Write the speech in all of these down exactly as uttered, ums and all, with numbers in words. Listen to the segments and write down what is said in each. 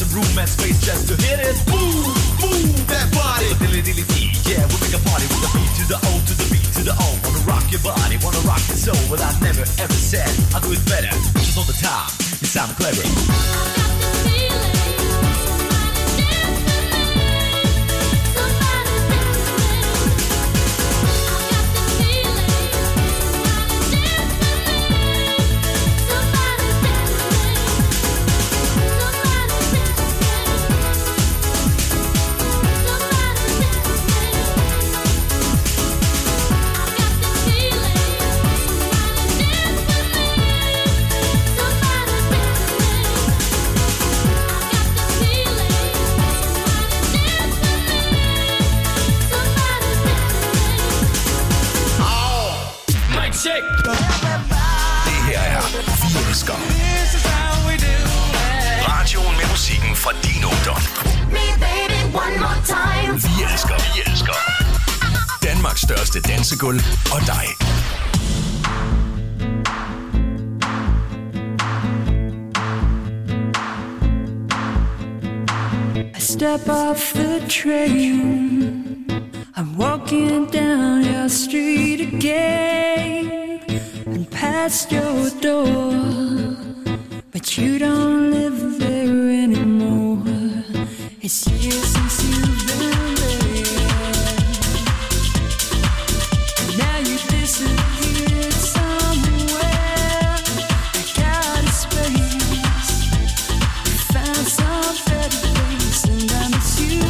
room and space just to hit it. Move, move that body. Dilly dilly dee, yeah, we make a party with the beat to the O to the beat to the O. Wanna rock your body, wanna rock your soul, but I never ever said I'll do it better. Just all the time, you sound clever. Det her er Vi Elsker. Radioen med musikken fra din ungdom. Vi elsker, vi elsker. Danmarks største dansegulv og dig. I step off the train. I'm walking down your street again and past your door, but you don't live there anymore. It's years since you've been there, and now you disappeared somewhere. I got a space, you found some better place, and I miss you.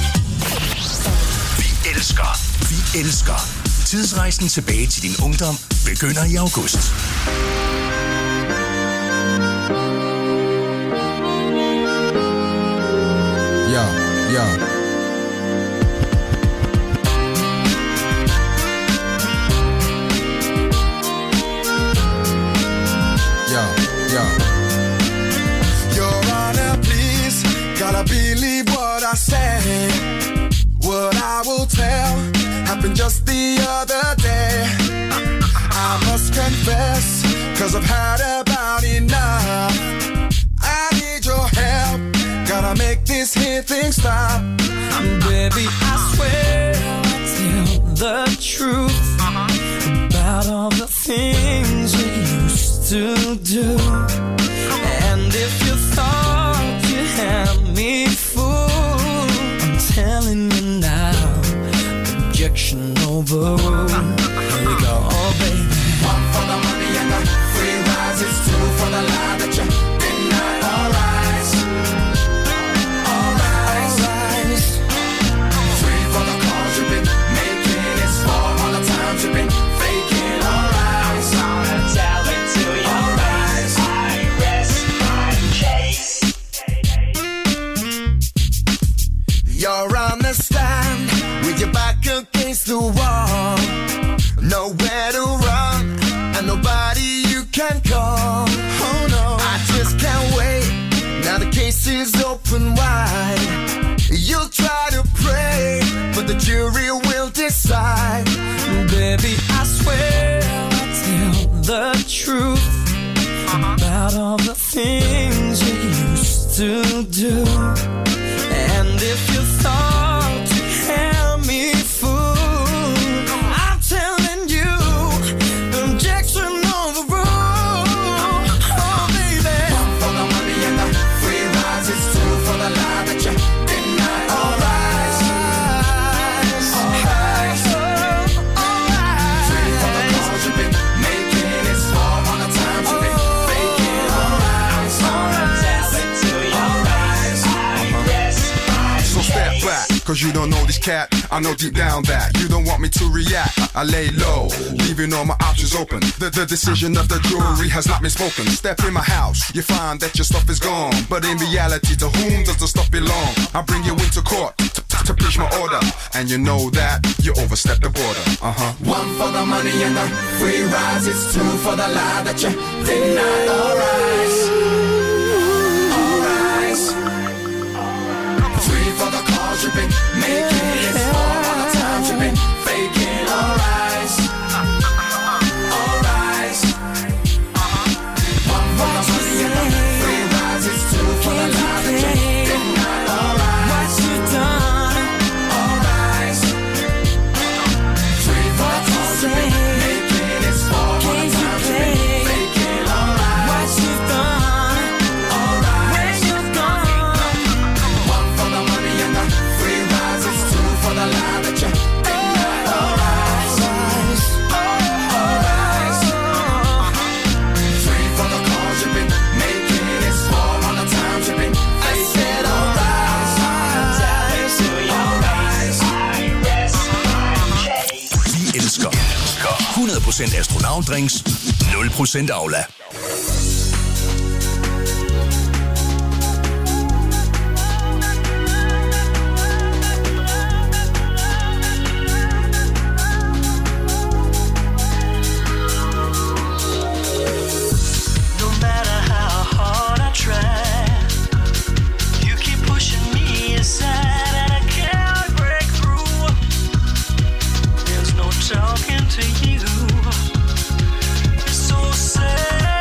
Tidsrejsen tilbage til din ungdom begynder i august. Ja, ja. Ja, ja. Your Honor, please, gotta believe what I say. What I will tell happened just the other day. I must confess, cause I've had about enough. I need your help, gotta make this here thing stop. Baby, I swear I'll tell the truth about all the things we used to do. And if you thought you had me fooled, I'm telling you now, objection overruled. Here we go, oh baby. One for the money and the free rides, it's two for the lie that you deny. All rise, all rise, three for the calls you've been making, it's four all the times you've been faking. All rise, I'm gonna tell it to you. All rise, I rest my case. You're on the stand with your back against the wall, nowhere to run and nobody you can call. Oh no, I just can't wait. Now the case is open wide. You'll try to pray, but the jury will decide. Baby, I swear I'll tell the truth about all the things you used to do. And if you thought you had me fooled, I'm telling you, objection overruled. Oh baby, one for the money and the free rides, it's two for the lie that you deny. All rise, all rise, three for the calls you've been making, it's four all the times you've been faking. All rise, all rise, so step back, cause you don't know this cat. I know deep down that you don't want me to react. I lay low, leaving all my options open. The, the decision of the jury has not been spoken. Step in my house, you find that your stuff is gone. But in reality, to whom does the stuff belong? I bring you into court to, to, to preach my order, and you know that you overstepped the border. Uh-huh. One for the money and the free rides, it's two for the lie that you deny. All rise, all rise, three for the calls you've been making, it's four all the times you've been faking. All rise, all rise, one for the money and the free rides, it's two for the lie that you deny. All rise, what you done? all rise, three for the calls you've been making, it's four all the times you've been faking. All rise, What you done? all rise, Where you gone? one for the money and the free rides, it's two for the lie that you deny. All rise, all rise, three for the calls you've been making, it's four all the times you've been faking. All rise, all rise, Vi elsker hundrede procent astronautdrinks, nul procent Aula. No matter how hard I try, you keep pushing me aside and I can't break through. There's no talking to you. It's so sad.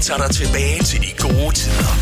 tager dig tilbage til de gode tider.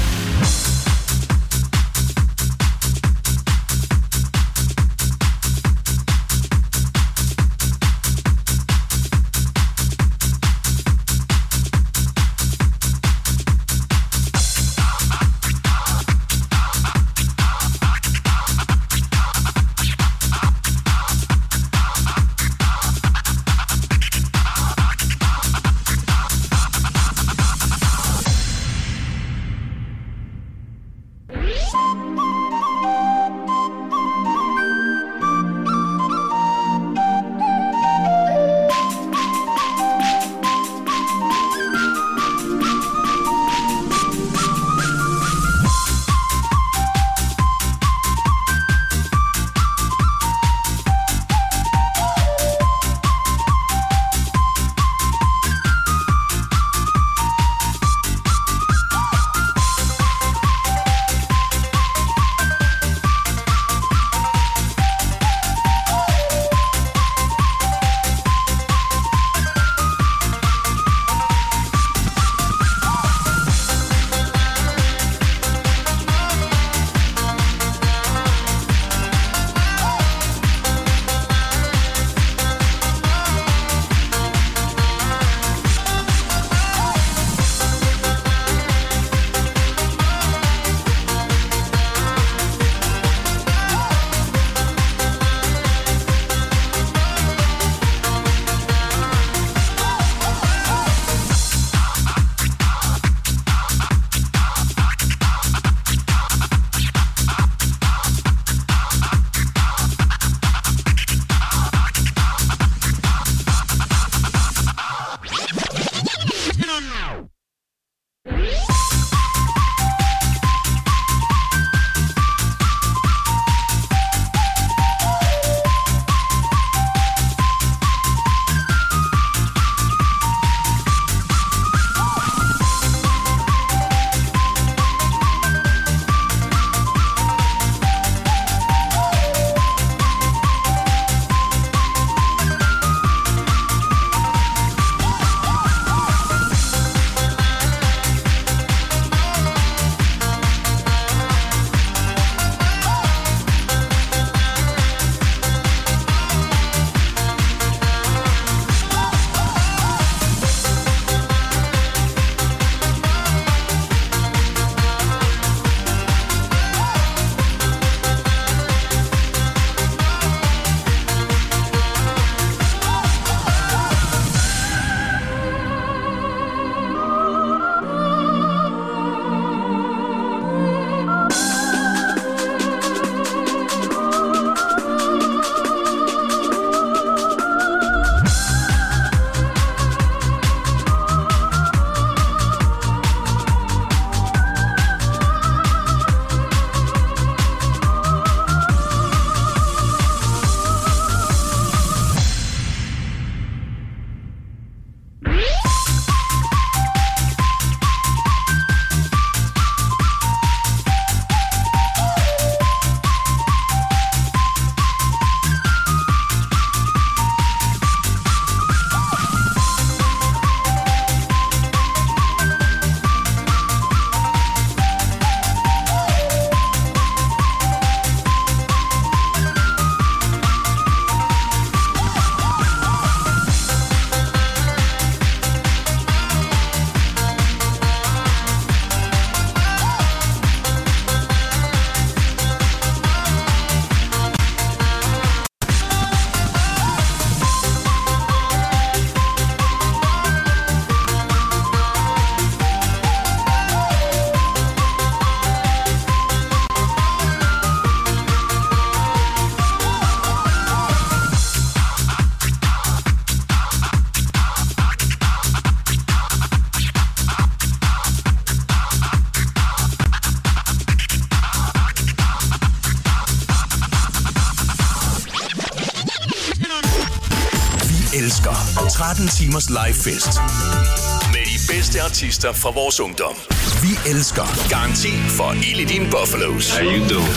elsker tretten timers live fest med de bedste artister fra vores ungdom. Vi elsker Garanti for Ild i dine Buffalos. How you doing?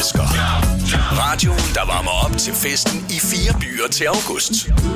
elsker. Radioen, der varmer op til festen i fire byer til august.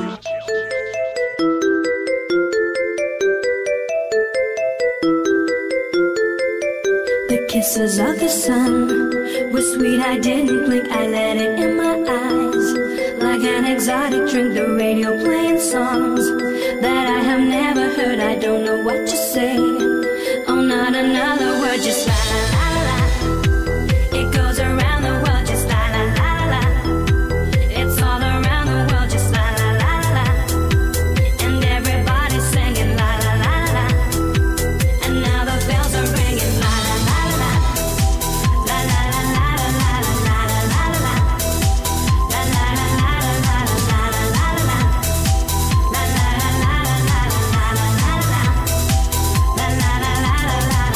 The kisses of the sun were sweet, I didn't blink, I let it in my eyes. Like an exotic drink, the radio playing songs that I have never heard, I don't know what to say. Oh, not another word, just la la la la la. It goes around the world, just la la la la la. It's all around the world, just la la la la la. And everybody's singing la la la la la. And now the bells are ringing la la la la la. La la la la la la la la la la. La la la la la la la la la la. La la la la la la la la la la. La la la la la la.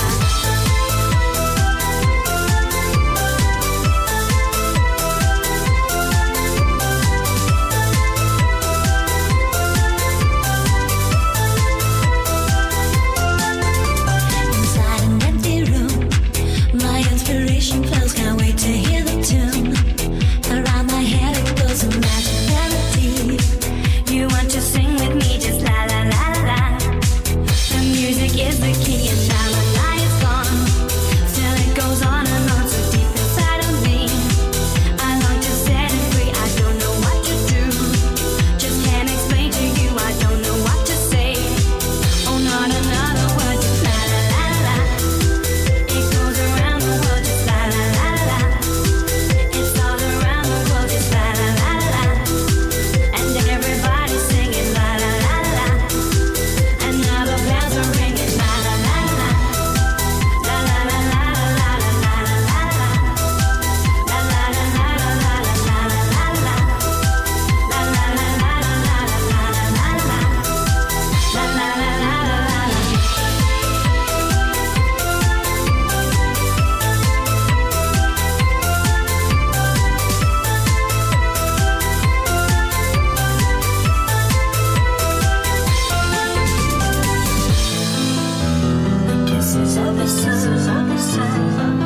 Inside an empty room, my inspiration flows, can't wait to hear the tune. Around my head it goes a magic melody. You want to sing with me, just la la la la la. The music is the key and now the night is gone. Still it goes on and on so deep inside of me. I long to set it free, I don't know what to do. Just can't explain to you, I don't know what to say. Oh, not another word, just la la la la la. It goes around the world, just la la la la la. It's all around the world, just la la la la la. And everybody's singing la la la la la. And now the bells are ringing la la la la. La la la la la la la la la la. La la la la la la la la la la. La la la la la la la la la la. La la la la la la. The kisses of the sun, of the sun.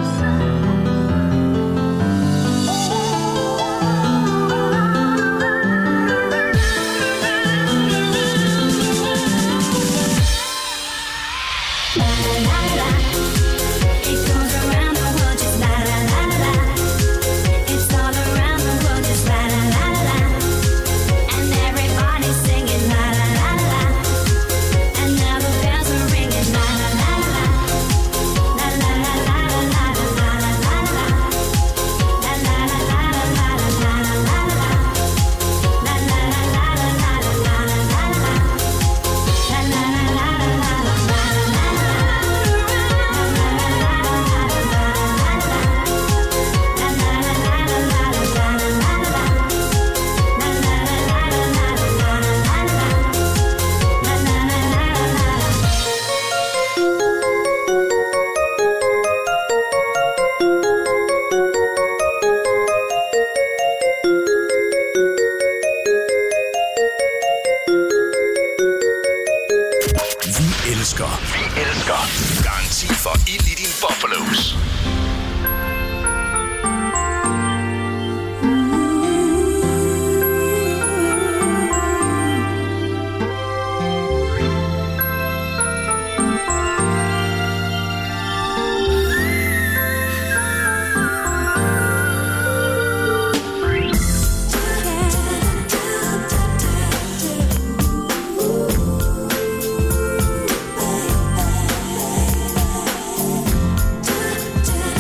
La la la la. It goes around the world, just la la la la. It's all around the world, just la la la la. And everybody's singing la la la la. And now the bells are ringing la la la la. La la la la la la la la la la. La la la la la la la la la la. La la la la la la la la la la. La la la la la la la la la. Vi elsker. Vi elsker. Garanti for ild i din buffalos. Da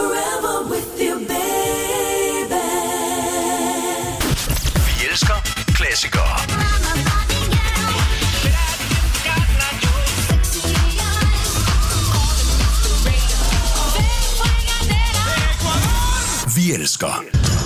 forever with you, baby. Vi elsker klassikere. Vi elsker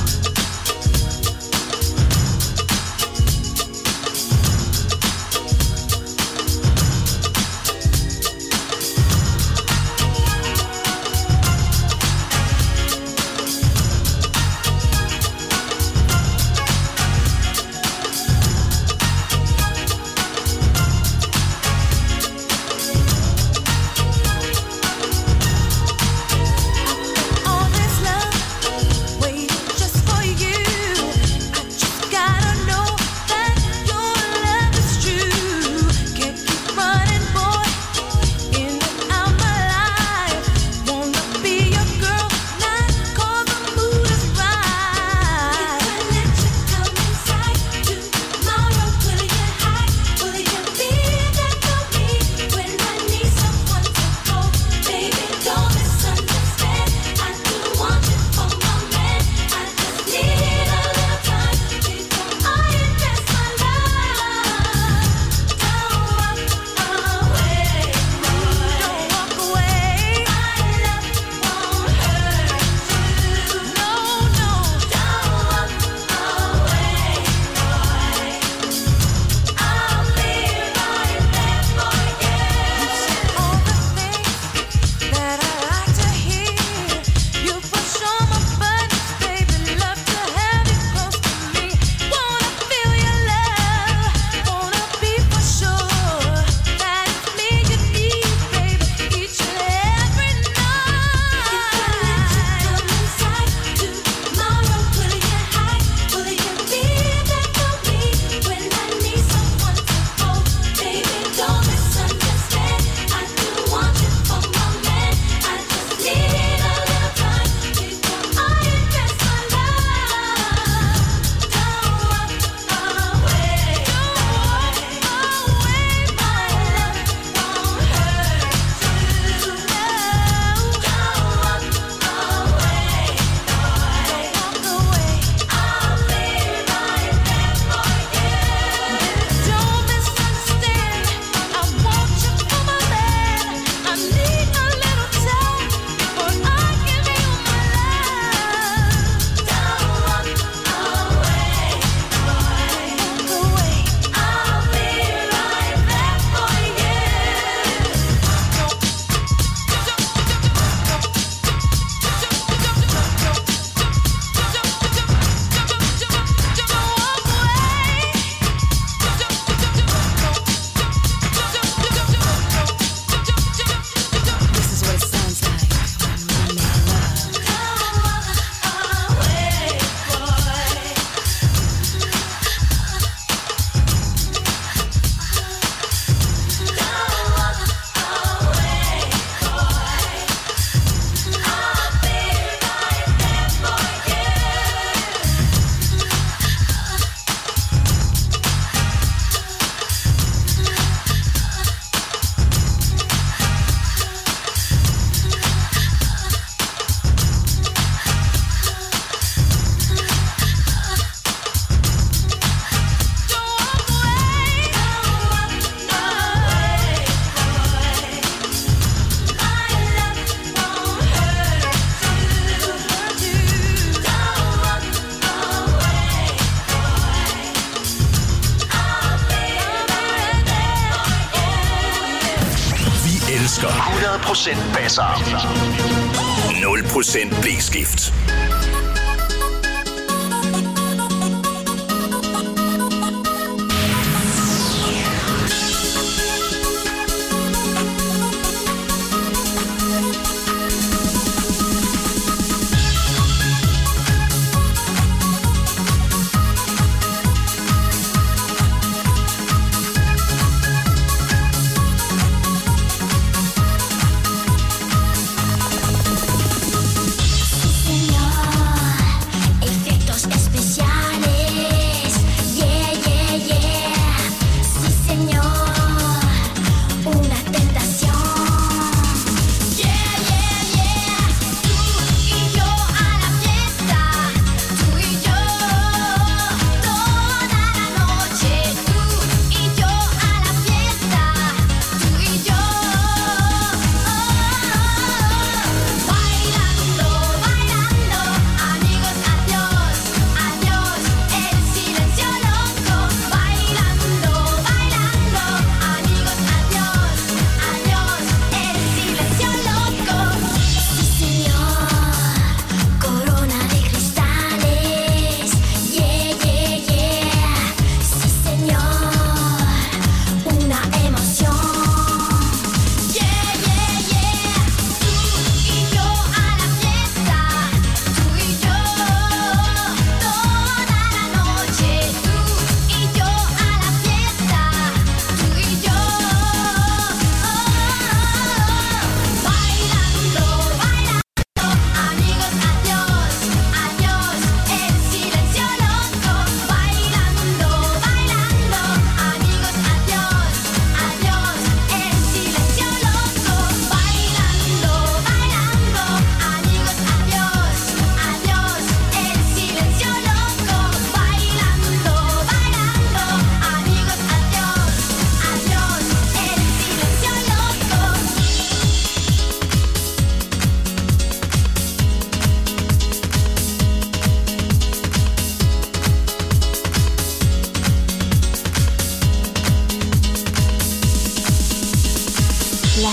hundrede procent basser. nul procent blæskift. Señor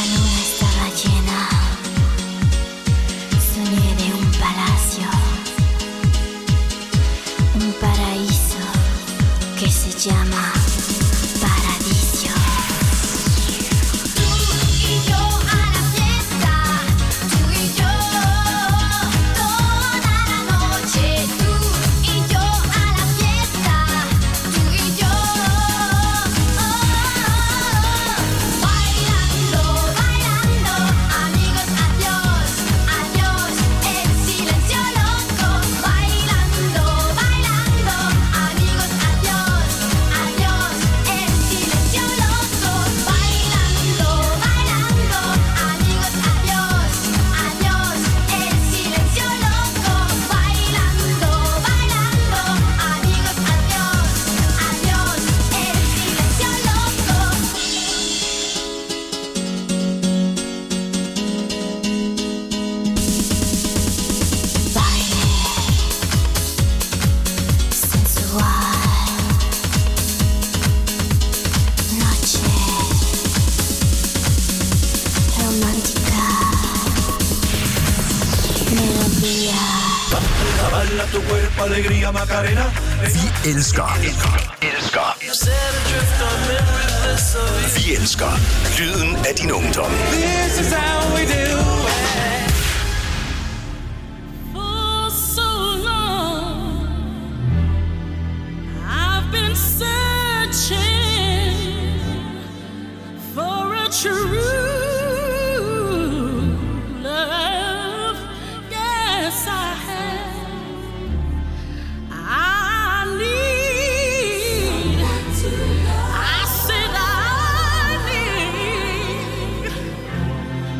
luna estaba llena, soñé de un palacio, un paraíso que se llama Paradiso. Tú y yo a la fiesta, tú y yo toda la noche. Tú y yo a la fiesta, tú y yo bailando, bailando, amigos, adiós, adiós, el silencio loco. Bailando, bailando, amigos, adiós, adiós, el silencio loco. Bailando, bailando, amigos, adiós, adiós, el silencio loco. Bailando, bailando, amigos, adiós, adiós, el silencio loco. Baile sensual, noche romántica, melodía. Baila tu cuerpo, alegría, Macarena. Vi elsker, elsker, vi elsker lyden af din ungdom. This is how we do it. For so long, I've been searching for a true love. Yes, I have. I need. I said I need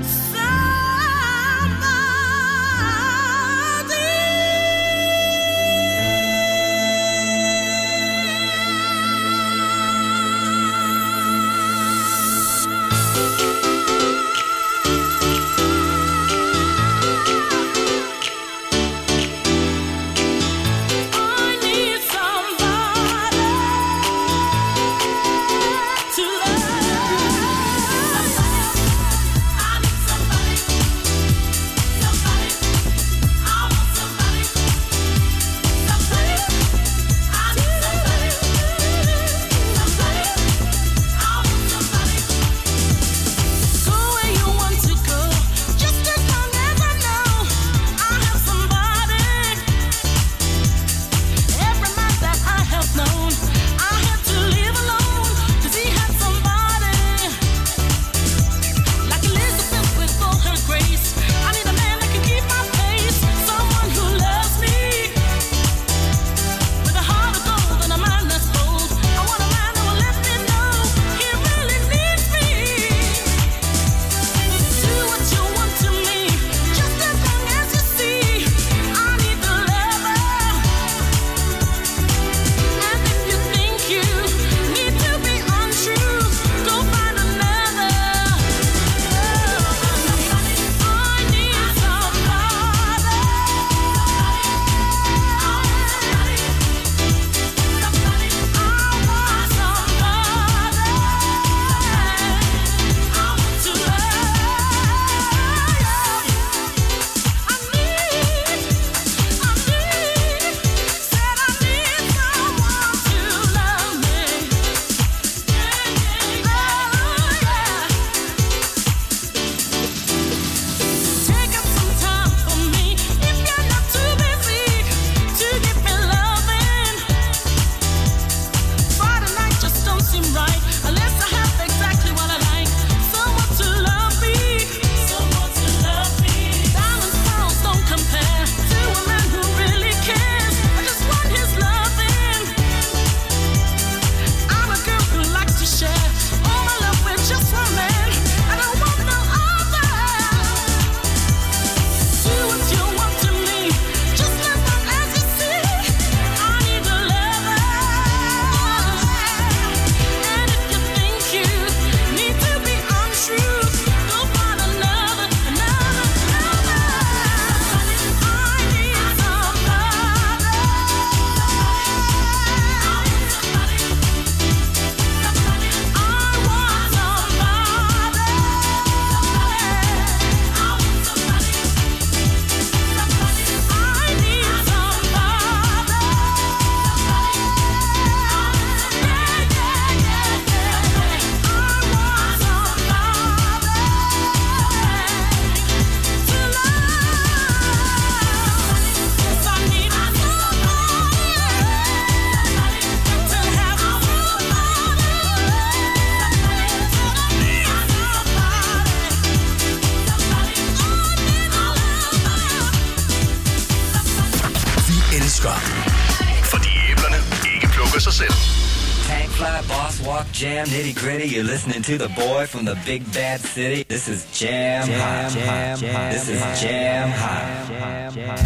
elsker. Fordi æblerne ikke plukker sig selv. Tank fly, boss walk, jam, nitty gritty. You're listening to the boy from the big bad city. This is Jam Hot. Jam, jam, this is Jam Hot. Jam, jam.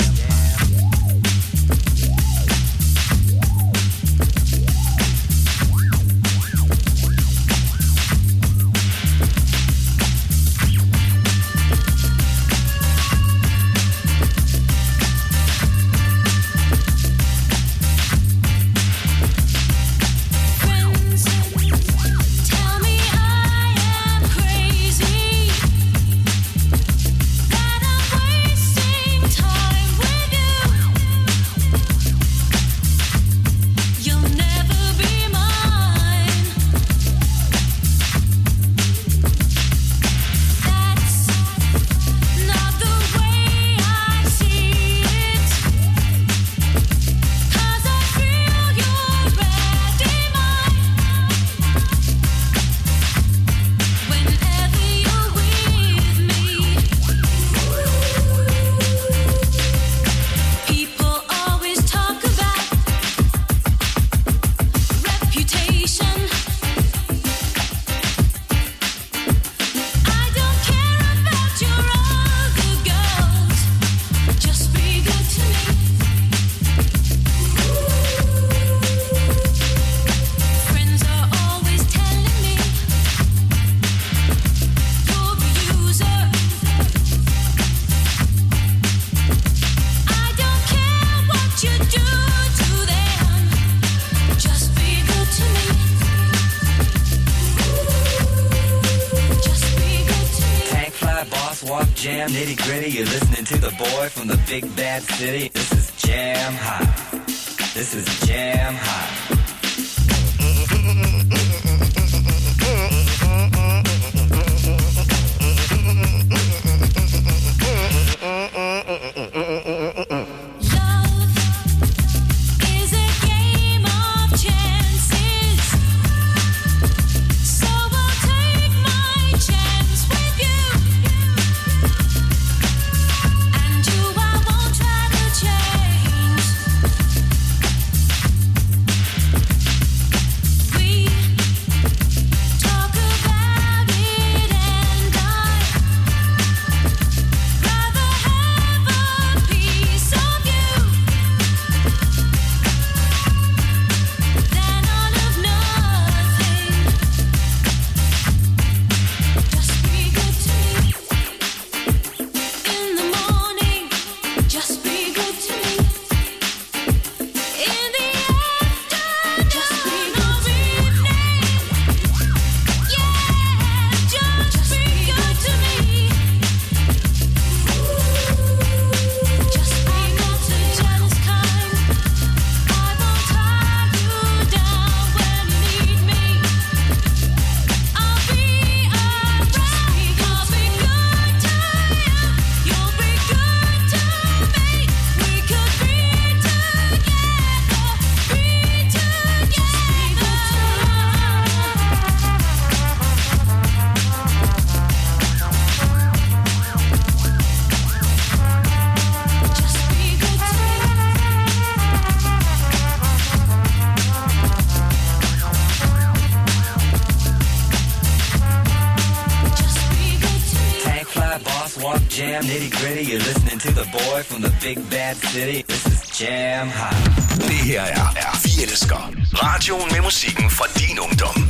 Jam nitty gritty, you're listening to the boy from the big bad city. This is Jam Hot. This is Jam Hot. Jam nitty gritty, you're listening to the boy from the big bad city. This is Jam Hot. Det her er, er Vi Elsker. Radioen med musikken fra din ungdom.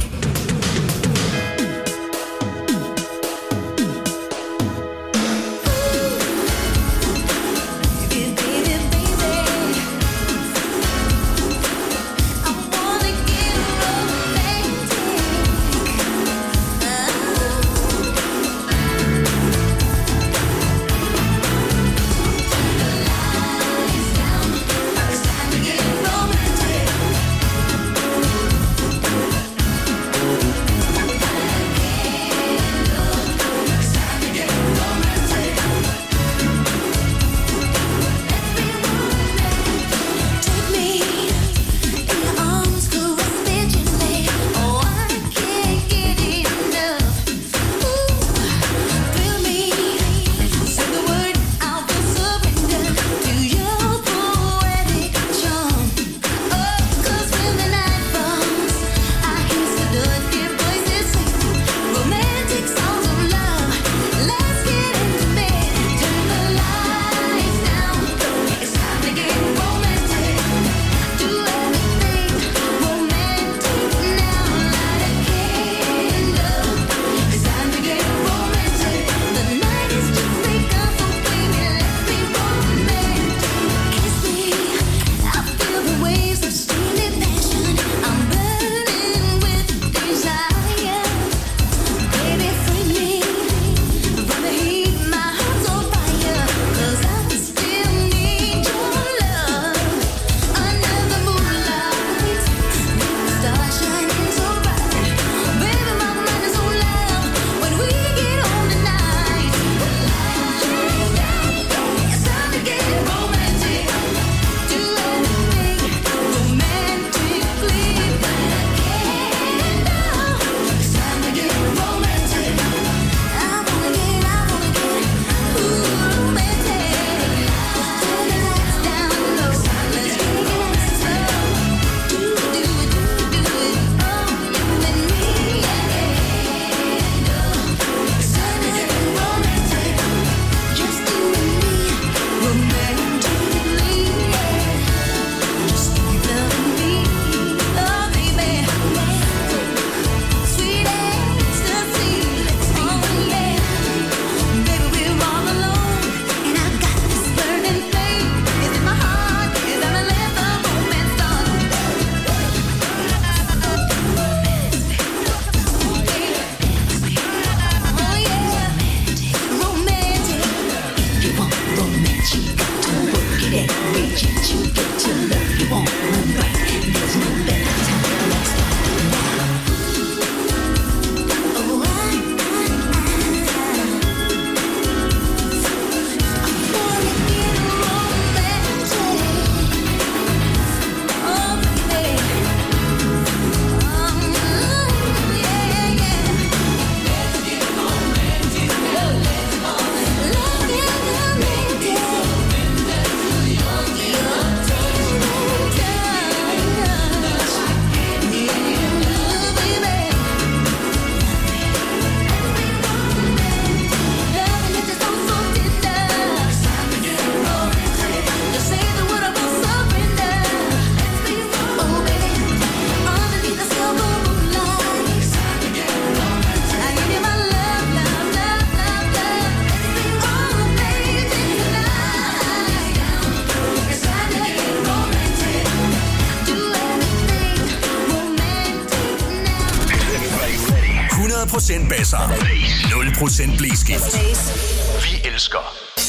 procent basser. nul procent blæskift. Vi elsker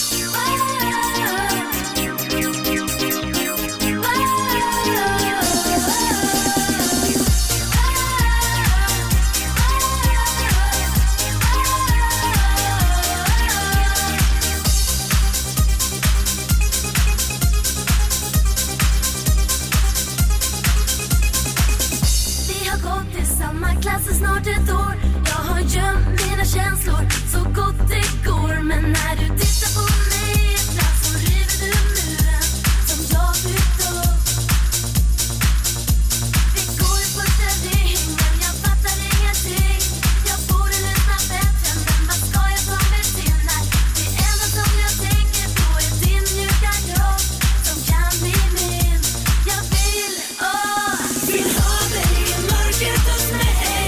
snart ett år. Jag har gömt mina känslor så gott det går. Men när du tittar på mig ibland så river du muren som jag byggt upp. Vi går i första ringen, jag fattar ingenting. Jag borde lyssna bättre, men vad ska jag ta mig till när det enda som jag tänker på är din mjuka kropp som kan bli min. Jag vill, åh, vill ha dig i mörkret hos mig.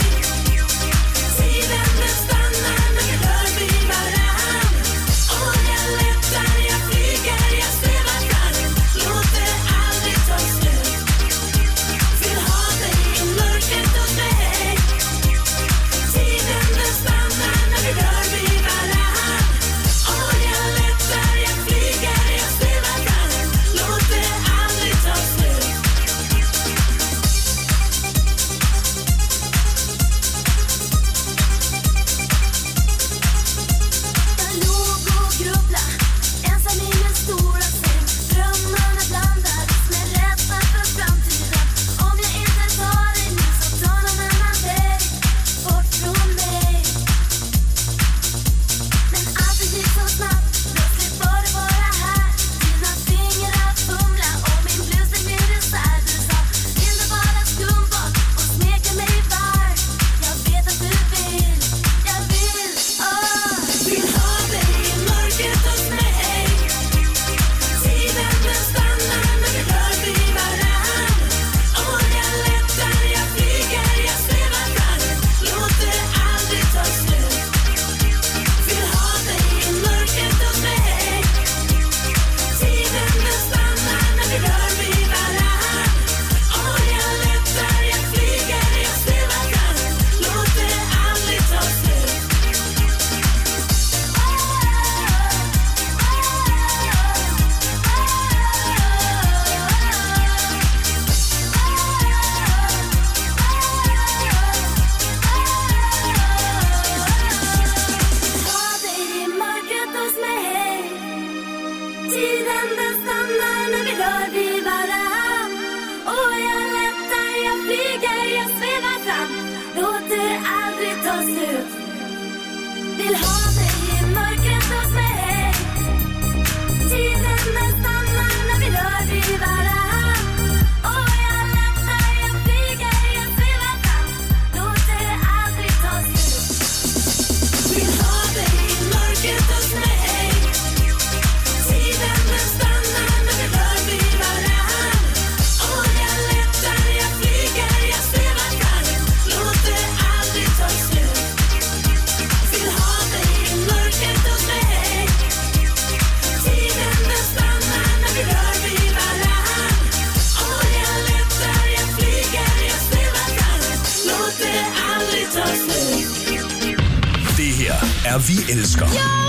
er Vi elsker.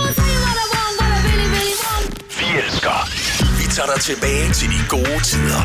Vi elsker. Vi tager dig tilbage til de gode tider.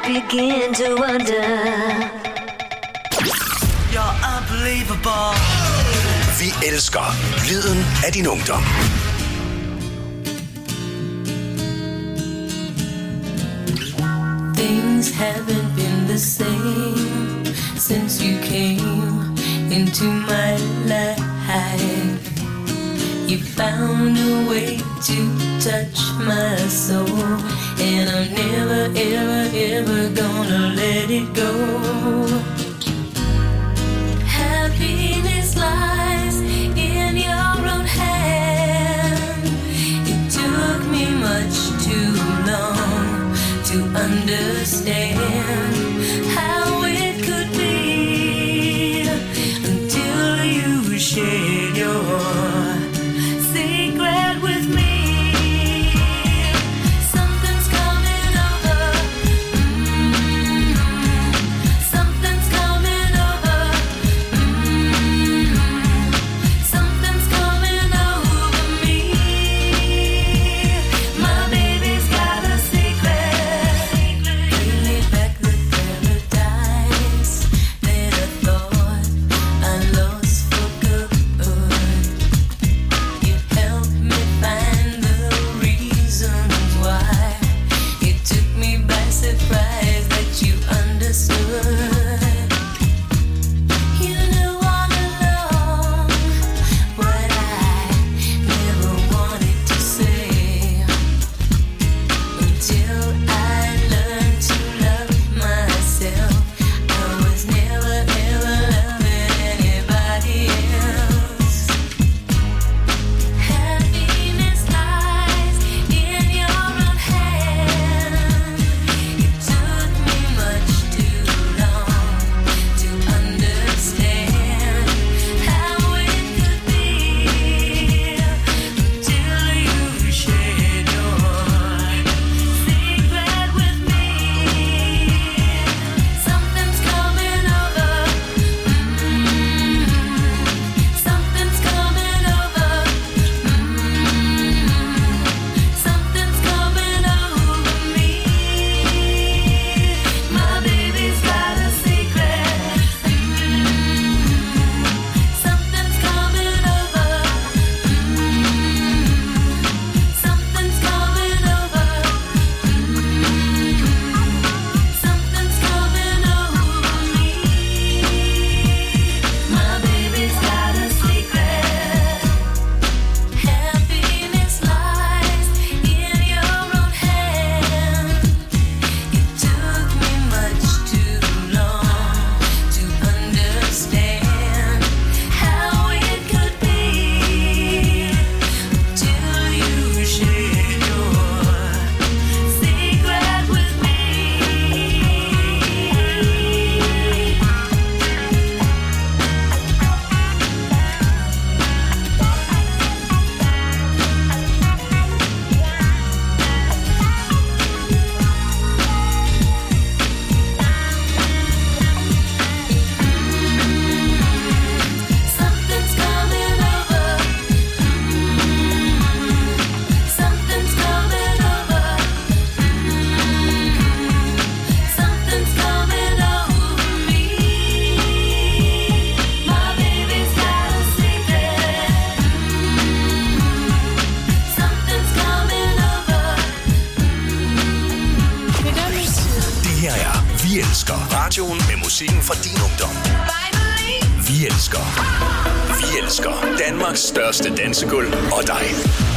begin to wonder. You're unbelievable. Vi elsker lyden af din ungdom. Things haven't been the same since you came into my life. You found a way to touch my soul, and I'm never, ever, ever gonna let it go. Happiness lies in your own hand. It took me much too long to understand how it could be until you shared your secret with me. Something's coming over. Mm-hmm. Something's coming over. Mm-hmm. Something's coming over me. My baby's got a secret. Really back the paradise that I thought I lost for good. You helped me find the reasons why. It took me by surprise that you understood. You knew all along what I never wanted to say, until I learned to love myself. I was never ever loving anybody else. Happiness lies in your own hand. It took me much too long to understand how it could be until you shared your secret with me. Something's coming over. Mm-hmm. Something's coming over. Mm-hmm. Something's coming over me. My baby's got a secret. Mm-hmm. Something's coming over. Mm-hmm. Something's coming over. Mm-hmm. Something's coming over me. My baby's got a secret. Happiness lies in your own hand. It took me much too long to understand how it could be until you shared your secret with me. Something's coming over. Mm-hmm. Something's coming over. Mm-hmm. Something's coming over me. My baby's got a secret. Mm-hmm. Something's coming over. Det her er Vi elsker radioen med musikken fra din ungdom. Vi elsker. Vi elsker Danmarks største dansegulv og dig.